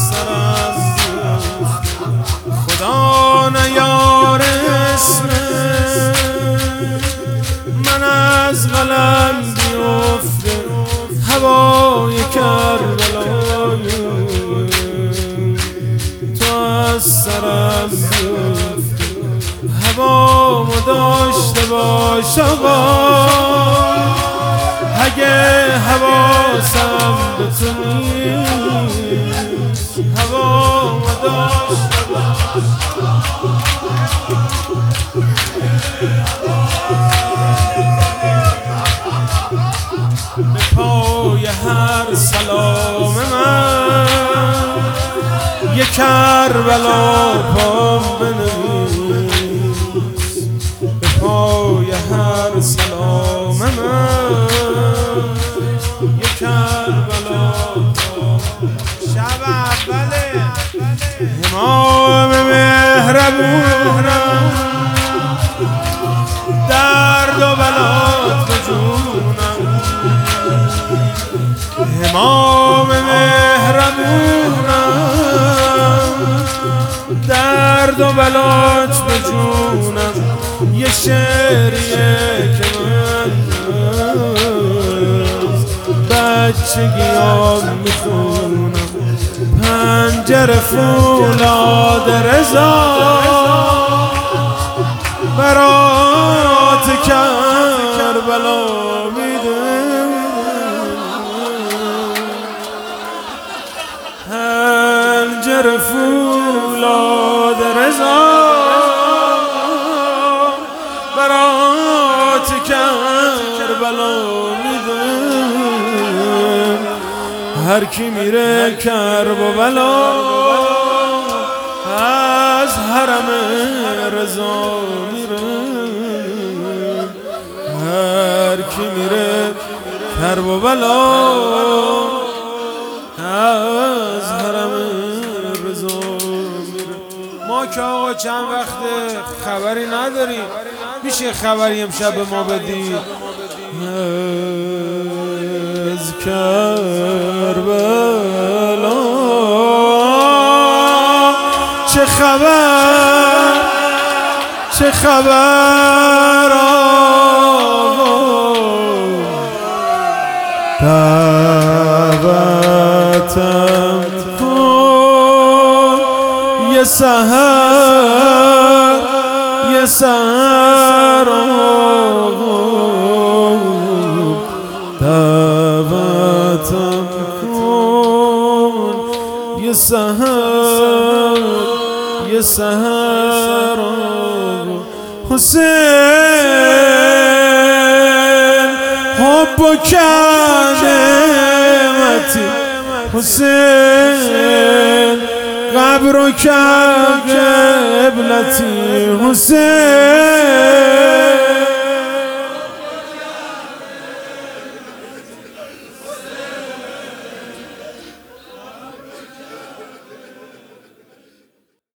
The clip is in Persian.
سر از خدا نیار اسم من از قلم بیفته هوای کربلای تو از سر از هوامو داشته باش آقا اگه حواسم به تو نیست هوامو داشته باش به پای هر سلام من یه کربلا پام بنویس به پای هر سلام من یه کربلا شب اوله امام مهربونم درد و بلات به جونم امام مهربونم درد و بلات به جونم یه شعریه که من بچگیام میخونم پنجره فولاد رضا برات کربلا میده پنجره فولاد رضا برات کربلا میده هر کی میره کرب و بلا از حرم رضا میره هر کی میره کرب و بلا از حرم رضا میره. ما که آقا چند وقت خبری نداریم میشه خبری امشب به ما بدی از کربلا چه خبر چه خبر دعوتم کن یه سحر یه سحر دعوتم کن یه سحر یه سحر حسین حب و کلمتی حسین قبر و قبلتی حسین